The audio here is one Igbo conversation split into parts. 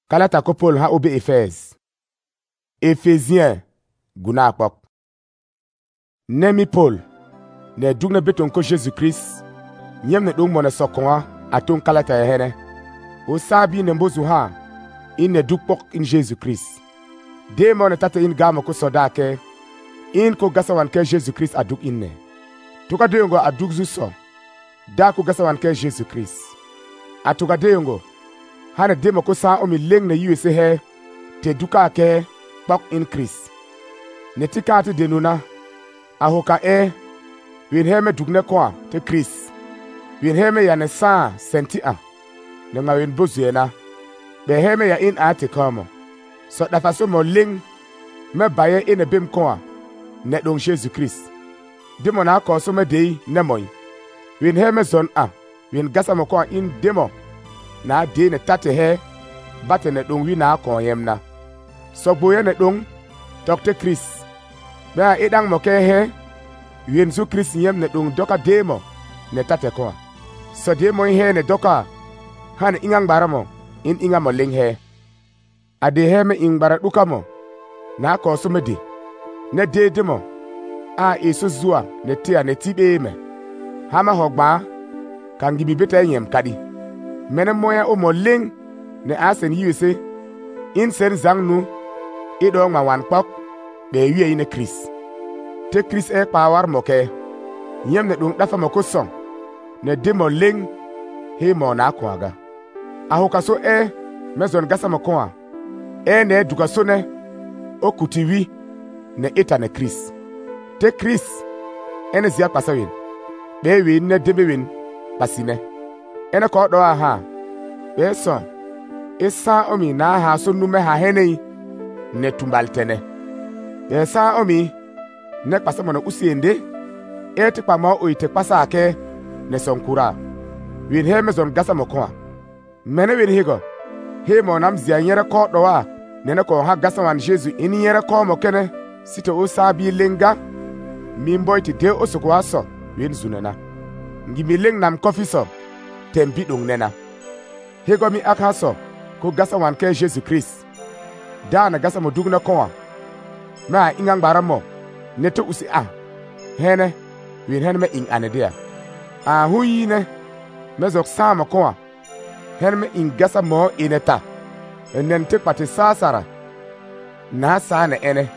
Kalata ko Paul ha obe Efes. Efesien guna pok. Nemi Paul ne dugna beton ko Jésus-Christ. Nyem ne dong mona sokonwa aton kalata ya hene. O sabi ne mbozu ha in ne duk pok in Jésus-Christ. De mona tata in gama ko sodake in ko gasawan ke Jésus-Christ aduk inne. Tuka deyongo aduk zuso. Da ko gasawan ke Jésus-Christ. Atuka deyongo hana demo ko sa omi leng na yuese he te duka ke pok in Christ. Ne tikati denuna ahoka win heme dugne kwa te Christ. Win heme ya ne sa senti a ne nga win bozuena be heme ya in ate komo. So da faso mo leng me baye ine bim kwa ne dong Jésus-Christ. Demo na ko so me dei ne moy. Win heme zon a win gasa mo kwa in demo na de ne tate he bate ne dong wi na ko yemna. So boye ne dong Dr. Chris ba edang mo ke he win zu Chris yem ne dong doka demo ne tate ko. So demo he ne doka han ingang baramo in inga mo ling he. Ade he me ing bara duka mo na ko so me de ne de demo a eso zua ne tia ne tibe me hama hogba kan gibi beta yem kadi mene moya o mo ling ne asen yuse in sen zangnu ido ma wan pok be wiye ine Chris te Chris e power mo ke yem ne dun dafa mo ko song ne demo ling he mo na kwaga ahoka so mezon gasa mo kwa ne duka so ne okutiwi ne ita ne Chris te Chris ene zia pasawin be wi ne debewin pasine ene ko do aha eso isa omi na ha so nume ha henei ne tumbaltene esa omi ne pasamo na usiende eti pamo oite pasake ne sonkura win he mezon gasa mo kwa mene win higo he mo nam zia nyere ko do wa ne ko ha gasa wan Jesus ini nyere ko mo kene site o sabi lenga mimboy ti de osoko aso win zunena ngimi leng nam kofi so tembi dong nena hego mi akaso ko gasa wan ke Jésus-Christ da na gasa mo dugna ko ma ingang baramo neto usi hene win hene me ing anedia huyine mezok sama ko hene me ing gasa mo ineta enen te pati sasara na sa na ene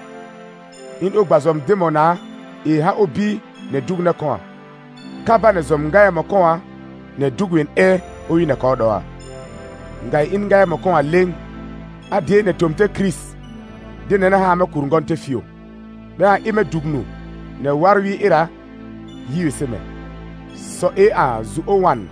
in ogbazom demona ha obi ne dugna ko kaba ne zom ngaya mo ko ne dugwin oyi ne ko do ngai in ngaya mo ko leng ade ne tomte Chris de ne na ha me kurungon te fio ba ime dugnu ne warwi ira yiseme so zu owan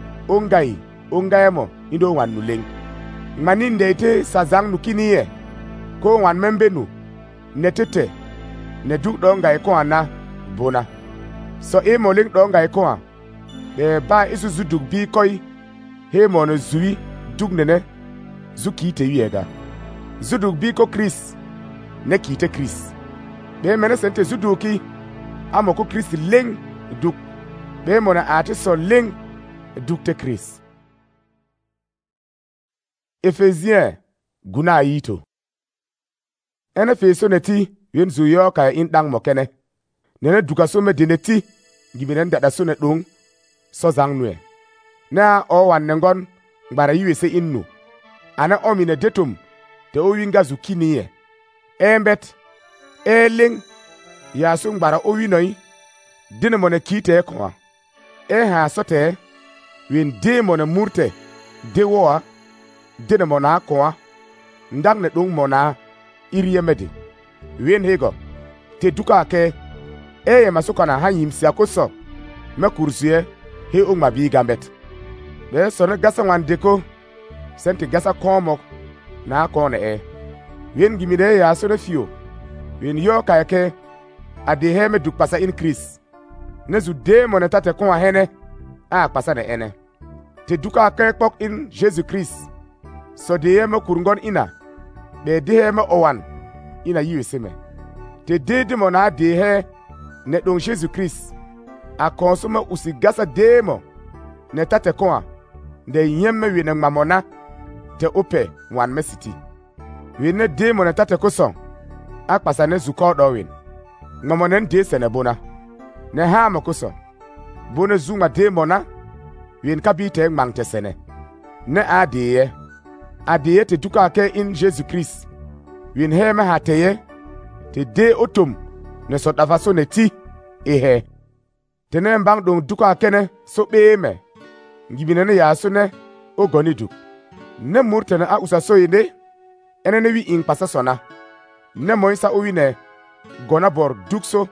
ongai mo indo wan nu leng maninde te sazang nu kiniye ko wan membenu ne tete ne dug do ngai ko ana bona so mo leng do ngai ko be ba isu zudug bi koy he mo no zui dug ne zuki te wiega zudug bi ko Chris ne kite Chris be mene sente zuduki amoko Chris leng dug be mo na ate so leng dug te Chris. Efesien guna yito ene feso neti yen zuyo ka in dang mo kene nene duka so me deneti gibinen dada so ne dong so zangnwe na o wan nengon gbara yuese innu ana omine detum te o winga zukiniye embet ling ya so gbara o winoi dine mo ne kite ko ha sote win de mo ne murte de wo dine mo na ko ndang ne dong mo na iriye medi win hego te duka ke masuka na hanyim si akoso me kursie he o mabi gambet be so ne gasa wan deko sente gasa komo na ko ne win gimide ya so ne fio win yo ka ke ade he me duk pasa in Chris ne zu de mo ne tate ko hene pasa ne ene te duka ke pok in Jésus-Christ so de me kurungon ina be de me owan ina yuseme te de mo na de he ne don Jésus-Christ akonsoma usigasa demo ne tate ko de yemme wi ne mamona te ope wan mesiti. Win ne de mo ne tate koson. Akpasa ne zuko do win. Ngamo ne de sene bona. Ne ha mo koson. Bona zunga de mona. Win kabite mangte sene. Ne adeye. Adeye te duka ke in Jésus Christ. Win he me hateye. Te de otum. Ne sot avaso ne ti. Ehe. Tene mbang dong duka kene so be me. Ngibine ne yaso ne ogoni duk. Ne murtene a usaso yende. Ene ne wi in pasa sona. Ne moisa owi ne gona bor dukso.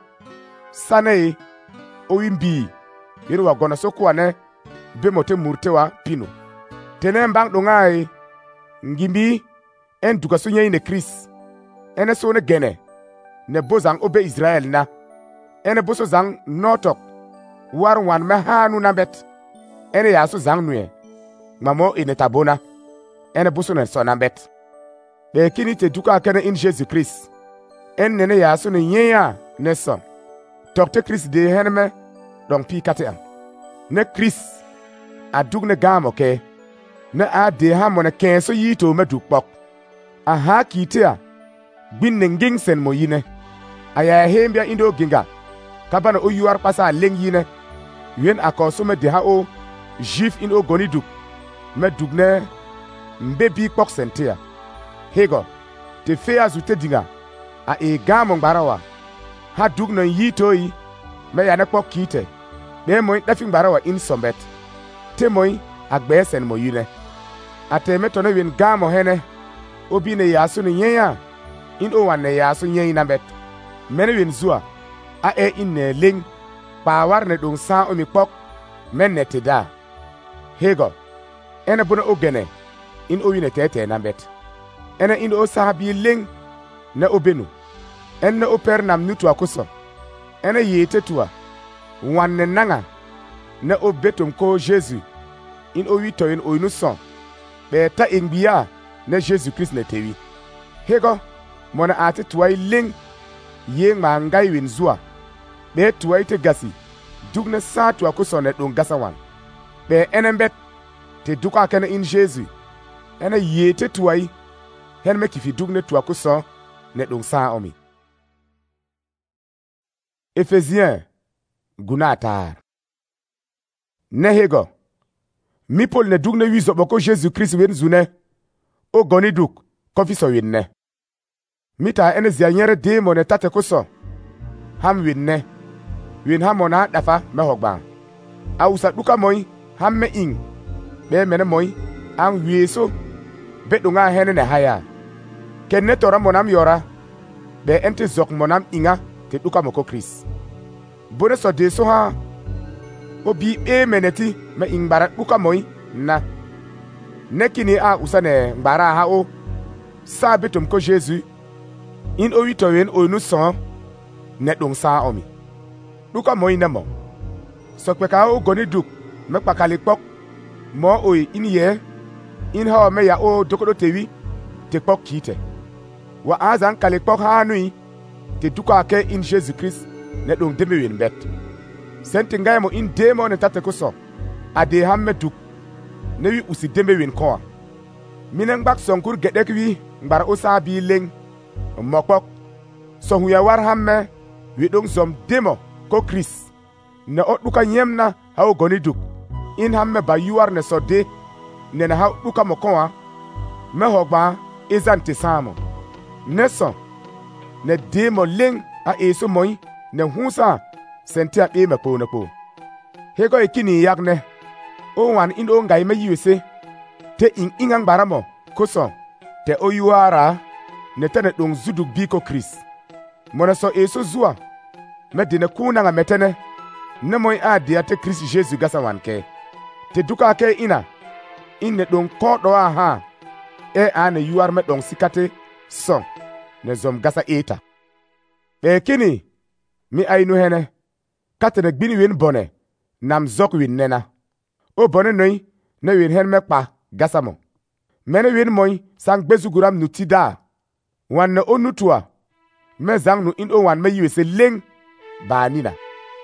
Sane owi mbi. Yenu wa gona so kuwa ne be mote murte wa pino. Tene mbang dongai ngimbi en duka so nye ne Chris. Ene so ne gene. Ne bozang obe Israel na. Ene boso zang notok. War wan me hanu na bet. Ene yaso zang nuye. Mamo ine tabona. Ene boso ne so na bet. Be kini te duka kene in Jésus Christ. En nene yaso ne yeya ne son. Tokte Christ de henme don pi kate an. Ne Christ a dug ne gamo ke. Ne a de ha mo ne kenso yito me duk pok. A ha kite a. Bin nenging sen mo yine. Aya hembia indo ginga. Kabana o yuar pasa leng yine. Yen akoso me de ha o jif in o goni duk. Me duk ne mbebi pok sentia. Hego, te fea zute dinga. A e gamo mbarawa. Ha duk no yito yi. Me ya ne pok kite. Be moi dafing mbarawa in sombet. Te moi agbe sen mo yine. Ate me tone wen gamo hene. Obi ne yaso ne yeya. In o wan ne yaso yeyi na bet. Mene wen zua. A e in ne ling. Pa war ne dong sa o mi pok. Men ne te da. Hego. Ene buna o gene. In o wine tete na bet. Ene in o sahabi ling. Ne o benu. Ene o per nam nutu akoso. Ene yete tua. Wan ne nanga. Ne o betum ko Jésus. In o wito in o inu son. Be ta ingbiya. Ne Jésus Christ ne tewi. Hego. Mona ate tuwai ling. Yeng ma ngai win zua. Be tuwai te gasi. Dugne sa tu akoso ne don gasa wan. Be enembet. Te duka kene in Jésus. Ene yete tuwai. Hen me kifi dugne tu akoso ne don sa omi. Ephésien gunatar. Ne hego. Mi Paul ne dugne wizo boko Jésus Christ wen zune. O goni duk. Kofi so win ne. Mita ene ziyanyere de mo ne tate koso. Ham win ne. Win ham na dafa me hogban. Ausa duka moi ham me ing. Be mene moi an wieso. Be dunga hene ne haya. Ken ne tora monam yora. Be ente zok monam inga te duka moko Chris. Bone so de so ha. Obi e meneti me ingbara duka moi na. Nekini a usane ngbara ha o. Sa betum ko Jésus. In o wito wen o nu son. Net dong sa omi. Duka moi nemo. Sokpeka o goni duk. Me pakali pok. Mo oi in ye. In ha me ya o dokodo tewi. Te pok kite. Wa azan kali pok ha nui. Te duka ke in Jésus Christ. Net dong deme wen bet. Senti ngay mo in demo ne tate koso. Ade hamme duk. Newi usi deme wen koa. Minen bak sonkur gedek wi. Mbara osa bi leng. Mokpok. So huya war hamme. Wi dong zom demo. Ko Chris. Ne ot duka nyemna. Hao goni duk. In hamme ba yuar ne so de. Ne na hao duka mokoa. Me hogba. Ezante samo. Neson. Ne demo leng. A eso moi. Ne hunsa. Sentia e me po na po. Hego ekini yagne. O wan in o ngai me yuse. Te ingang baramo. Koson. Te o yuara. Ne tene dong zuduk biko Chris. Mona so eso zua. Me dine kuna nga metene. Ne moi a dia te Chris Jésus gasa wanke. Te duka ke ina. Inne dong kodo ha. E ane yuar me dong sikate. Son. Ne zom gasa eta. E kini. Mi ainu hene. Katene gbini win bone. Nam zok win nena. O bone noi. Ne win hen me pa. Gasa mo. Mene win moi. Sang bezuguram nutida. Wan ne onutua. Me zang nu in o wan me yuese leng. Ba nina.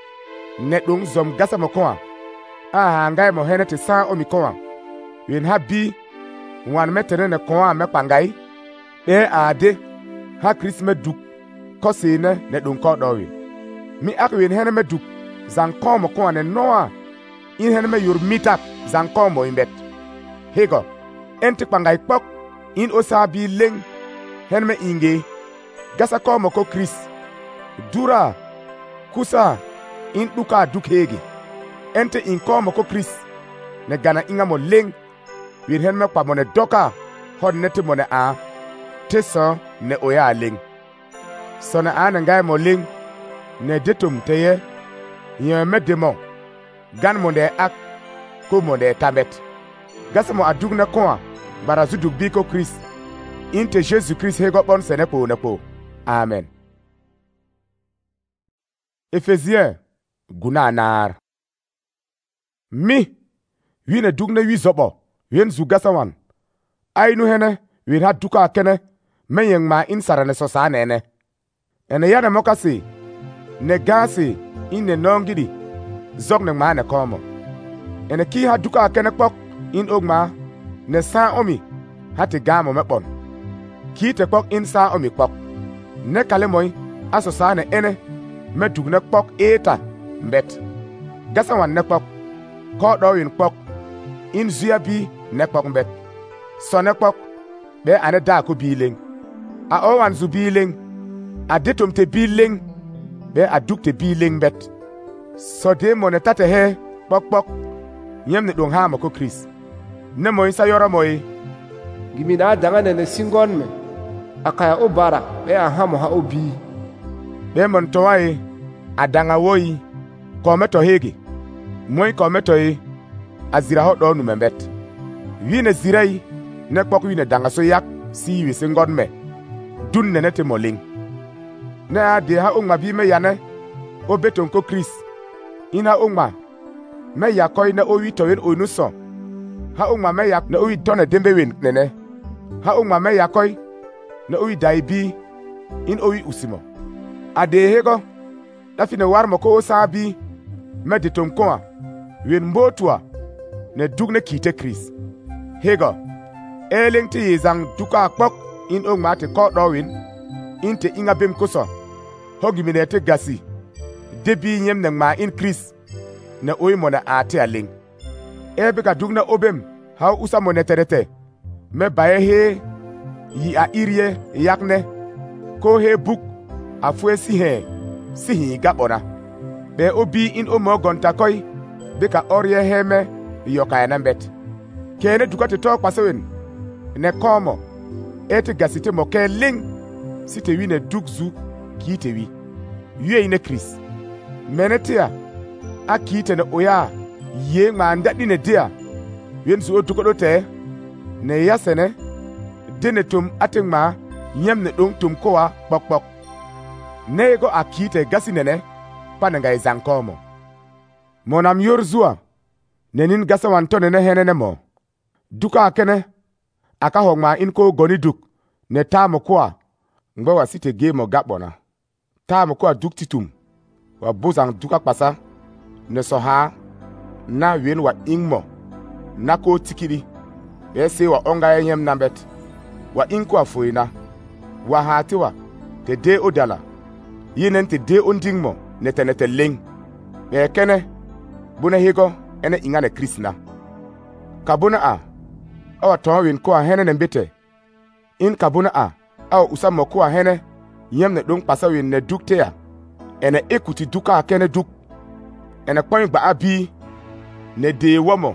Net dong zom gasa mo koa. A hangai mo hene te sa o mi koa. Win ha bi. wan metene ne kon a me pangai be ade ha Chris me duk ko sene ne dun ko dowi mi akwin hene me duk zan ko mo ko ne noa in hene me yur mitak zan ko mo imbet hego enti pangai pok in osabi leng hene me inge gasa ko mo ko Chris dura kusa in duka duk hege ente in ko mo ko Chris ne gana inga mo leng wir hen me pa mo ne doka hod nete mo ne a teso ne oya leng so na an ngai mo leng ne detum teye ye me demo gan mo de ak ko mo de tabet gasa mo adug na ko bara zudug bi ko Chris inte Jesus Christ hego bon sene po na po amen. Efesien guna nar mi wine dugne wi zobo wen zu gasawan ainu hene wi ha duka kene meyen ma in sarane so sa nene ene yana mokasi ne gasi in ne nongidi zog ne ma ne komo ene ki ha duka kene pok in ogma ne sa omi hati gamo mepon ki te pok in sa omi pok ne kale moy aso sa ne ene me dugne pok eta mbet gasawan ne pok ko do in pok in zuya bi ne pok mbet so ne pok be ane da ko bileng a owan zu bileng a detum te bileng be a duk te bileng bet so de mo ne tate he pok pok nyem ne don ha mo ko Chris ne mo isa yoro moy gimi na danga ne singon me akaya obara be a ha mo ha obi be mon to wai adanga woyi ko meto hege moy ko meto yi azira ho do nu membet wi ne zirai ne pok wi ne danga so yak si wi singon me dun ne nete moling ne ade ha ongma bi me yane obeton ko Chris ina ongma me yakoy ne owi to wen onu so ha ongma me yak ne owi tone dembe wen nene ha ongma me yakoy ne owi dai bi in owi usimo ade hego dafi ne war mo ko sabi me de tom ko wen mbotwa ne dugne kite Chris hego elengti zang duka pok in ongma te ko do win inte inga bem koso hogi minete gasi debi nyem ne ma in Chris ne oy mo na ate aling ebe ka dugna obem ha usa mo neterete me baye he yi a irie yakne ko he buk afwe si hi gabona be obi in omo gonta koy be ka orye heme yoka na mbet kene dukate to pasewen ne komo ete gasite mo ke ling site wi ne dukzu kite wi yue ne Chris menetia akite ne oya ye ma ndadi ne dia wen su odukodo te ne yasene denetum atingma nyem ne dong tum koa pok nego akite gasi nene pananga izankomo monam yorzua nenin gasa wantone ne henene mo duka akene aka hongma in ko goni duk ne tamo kwa ngba wasite gemo gabona tamo kwa duk titum wa buzang duka pasa ne soha na wen wa ingmo na ko tikiri ese wa onga yenyem nambet wa inko afoina wa hatiwa te de odala yinen te de ondingmo netenete leng be kene buna higo ene ingane Krisna kabuna a awa tawin ko hene ne mbete in kabuna a aw usamo ko hene yemne don pasawin ne dukte ya ene ekuti duka kene duk ene kwan gba abi ne de womo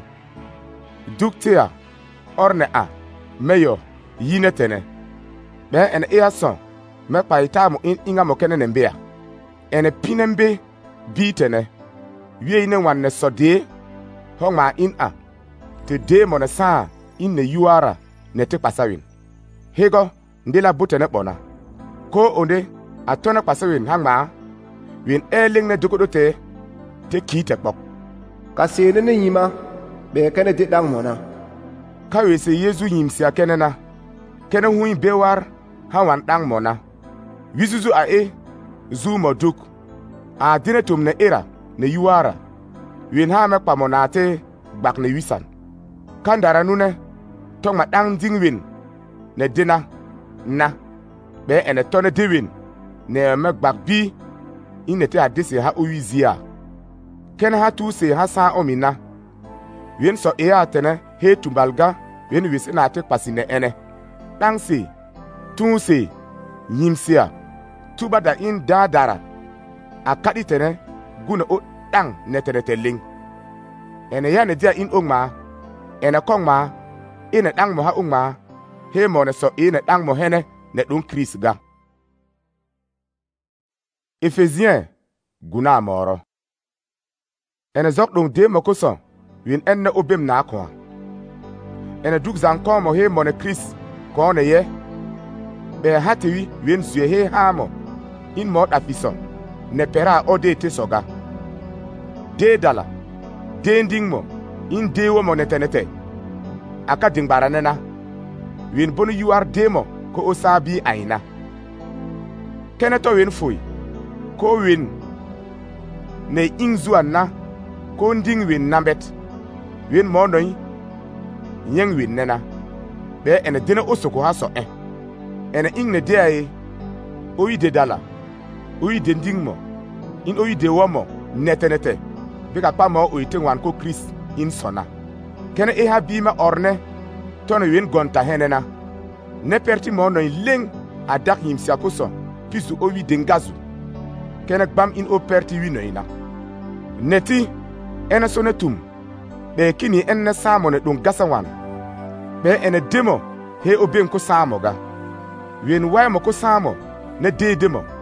dukte ya orne a meyo yine tene be ene eason me paitamu in inga mo kene ne mbea ene pinembe bi tene wie ne wanne sode homa in a te de mo ne sa in ne yuara ne te pasawin hego ndela butene bona ko onde atona pasawin hangma win eling ne dukodote te kite pok kasene ne yima be kene de dang mona kawe se Yesu yimsia kene na kene hui bewar hawan dang mona wizuzu a zu moduk a dinetum ne era ne yuara win ha me pamonate bak ne wisan kandara nune tong ma dang ding win ne dina na be ene tone de win ne me gbag bi inete adese ha owizia ken ha tu se ha sa omina wien so e atene he tumbalga wien wis na ate pasine ene dang se tu se nyimsia tuba da in dadara akadi tene guna o dang neterete ling ene ya ne dia in ongma ene kongma ene dang mo ha ongma he mo ne so ene dang mo hene ne dun Chris ga Ephésien guna moro ene zok dong de mokoso win enne obem na akwa ene duk zan kom mo he mo ne Chris ko ne ye be hatewi win zue he hamo in mo afison ne pera ode te soga de dala de nding mo in de wo mo netenete aka dingbara nena win bonu yuar demo ko osabi aina keneto win foi ko win ne ingzuana ko nding win nambet win mo noy nyeng win nena be ene dina osoko haso ene ingne de ay oyi de dala oyi de nding mo in oyi de wo mo netenete bika pa mo oite wan ko Chris in sona kene e ha bi ma orne tono win gonta henena ne perti mo no leng adak yim siakoso pisu owi de ngazu kene gbam in o perti wi no ina neti ene sonetum be kini enne samo ne dun gasawan be ene demo he oben ko samo ga win wai mo ko samo ne de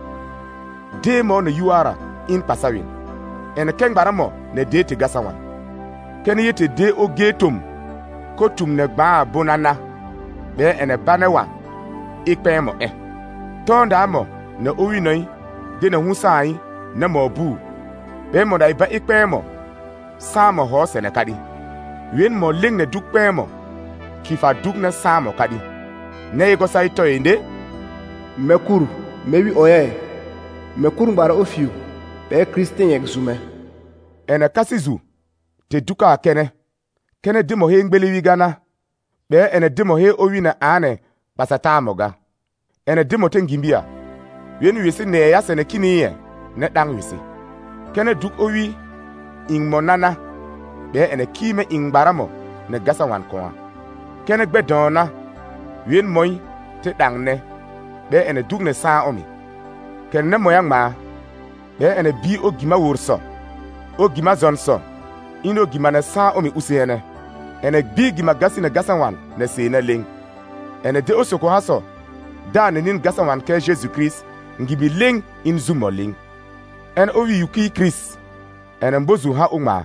demo no yuara in pasawin ene kengbara mo ne de te gasawan kene yete de o getum ko tum ne gba bonana be ene banewa ikpemo tonda mo ne owi noi de ne husai ne mo bu be mo dai ba ikpemo samo ho sene kadi wen mo ling ne dukpemo kifa duk ne samo kadi ne go sai to inde mekuru mewi oye mekuru bara ofiu be Christian exume ene kasizu te duka kene dimo he ngbelewi gana be ene dimo he owi na ane pasata moga ene dimo te ngimbia wen wisi ne ya sene kiniye ne dang wisi kene duk owi ing monana be ene kime ing baramo ne gasa wan kwa kene gbe dona wen moy te dang ne be ene duk ne sa omi kene ne moyang ma be ene bi ogima wurso ogima zonso ino gima ne sa omi usiene ene bi gima gasi ne gasa wan ne se ne ling ene de osoko haso da ne nin gasa wan ke Jesus Christ ngibi ling in zumo ling en owi yuki Chris ene mbozu ha uma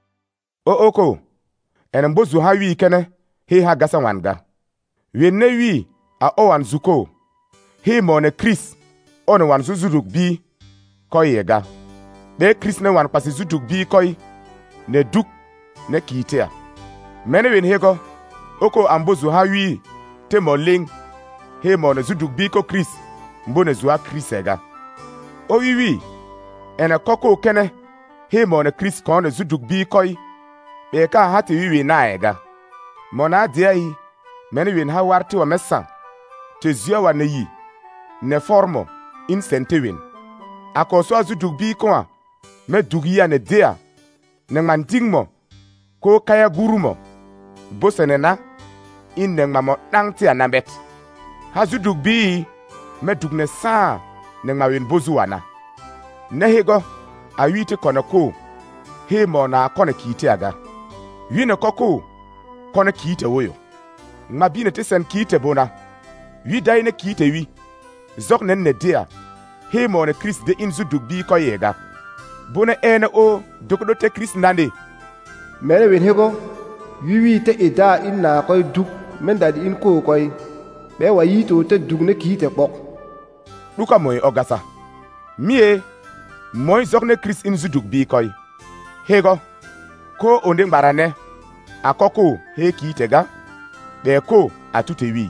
oko ene mbozu ha wi kene he ha gasa wan ga we ne wi a owan zuko he mo ne Chris ono wan zuzuruk bi koy ga be Chris ne wan pasi zuduk bi koy ne duk ne kitea mene wen hego oko ambozu ha wi te mo ling he mo ne zuduk bi ko Chris mbo ne zuwa Chris ega o wi ene koko kene he mo ne Chris ko ne zuduk bi koy be ka hati wi na ega mo na dia yi mene wen ha warti wa mesa te zua wa ne yi ne formo in sentewin akoso azuduk bi ko a me dugiya ne dia ne mandingmo ko kaya gurumo bosenena in ne mamo dangti anambet hazuduk bi me dugne sa ne ngawin bozuwana ne hego awite kono ko he mo na kono kiti aga wine koko kono kiti woyo ngabine te sen kiti bona wi dai ne kiti wi zok ne dia he mo ne Chris de in zuduk bi ko yega bune ene o dokdo te Chris nande mere wen hego wiwi te ida inna koy duk men dadi in ko koy be wayito te duk ne kite bok duka moy ogasa mie moy zokne Chris in zuduk bi koy hego ko onde barane akoko he kite ga be ko atute wi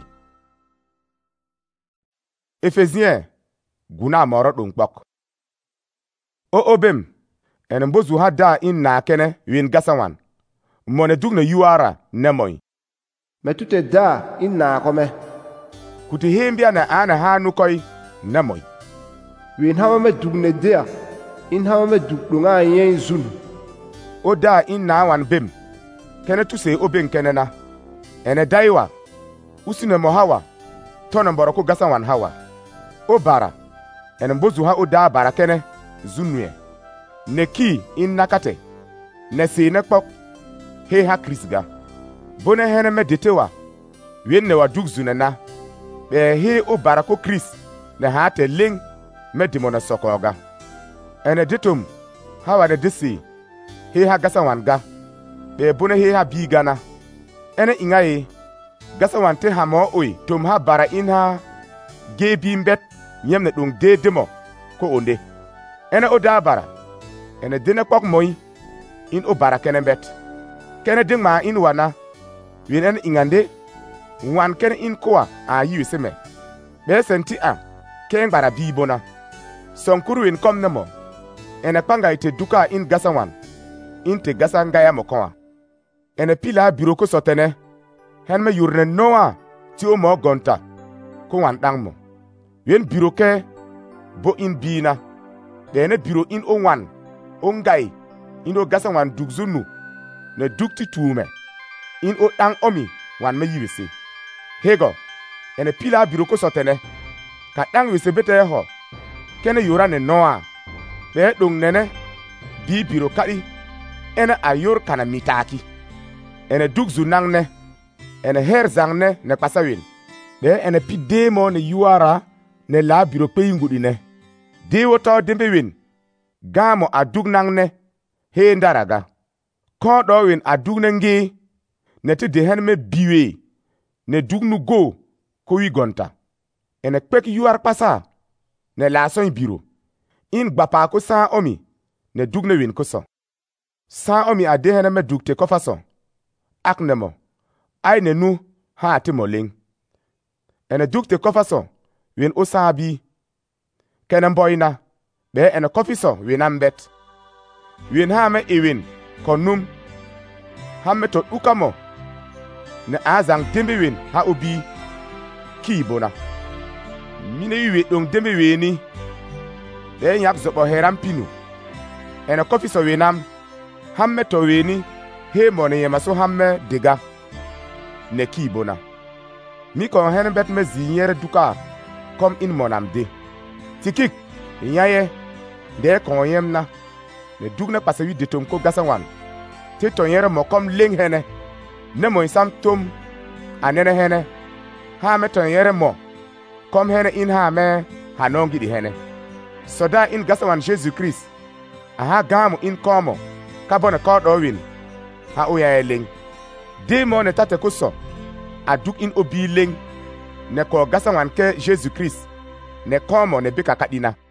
Ephésien guna moro dun pok o obem en mbozu ha da in na kene win gasawan mone dug na yuara nemoy me tute da in na kome kuti hembia na ana ha nu koi na moy win hawa me dugne dia in hawa me duklunga yen zun o da in na wan bem kene tuse oben kene na ene daiwa usine mo hawa tono mboro ko gasa wan hawa o bara ene mbozu ha o da bara kene zunue neki in nakate ne se ne kpok he ha krisga bone hene me detewa wen ne wa dug zunena be he o bara ko kris ne ha te ling me dimona sokoga ene detum hawa ne desi he ha gasa wan ga be bone he ha biga na ene ingaye gasa wan te ha mo oi tum ha bara in ha ge bimbet nyem ne dung de demo ko onde ene o da bara ene dine kpok moy in o bara kene bet kene ding ma in wana wien ene ingande wan kene in koa a yiwise me be senti a ken bara bi bona sonkuru win kom nemo ene panga ite duka in gasa wan in te gasa ngaya mo koa ene pila biro ko sotene hen me yurne noa ti o mo gonta ko wan dang mo wien biro ke bo in bina ene biro in o wan o ngai in o gasa wan dugzunu ne dukti tume in o dang omi wan me yiwise hego ene pila biro ko sotene ka dang wise bete ho kene yura ne noa be dung nene bi biro kadi ene ayor kana mitaki ene dugzu nangne ene her zangne ne pasawin be ene pidemo ne yuara ne la biro pe ngudi ne de woto dembe win gamo adug nangne he ndaraga ko do win adug nangi ne te de hen me biwe ne dugnu go ko wi gonta ene pek yuar pasa ne la son biro in gbapa ko sa omi ne dugne win ko so sa omi ade hen me dugte ko faso aknemo ai ne nu ha ati moling ene dugte ko faso win o sa bi kenen boyna be ene kofiso win ambet win ha me ewin konum ha me to ukamo ne azang dembe win ha obi ki bona mine wiwe dong dembe weni de nyak zobo heram pinu ene kofiso winam hamme to weni he mone yema so hamme dega ne ki bona mi kon hen bet me zinyere duka kom in monam de tikik nyaye de kon yem na ne dugna pasa wi de tom ko gasa wan te to yere mo kom ling hene ne mo sam tom anene hene ha me to yere mo kom hene in ha me hanongi di hene soda in gasa wan Jesus Christ aha gamu in komo kabona ko do win ha o ya ling de mo ne tate ko so aduk in obi ling ne ko gasa wan ke Jesus Christ ne komo ne bika kadina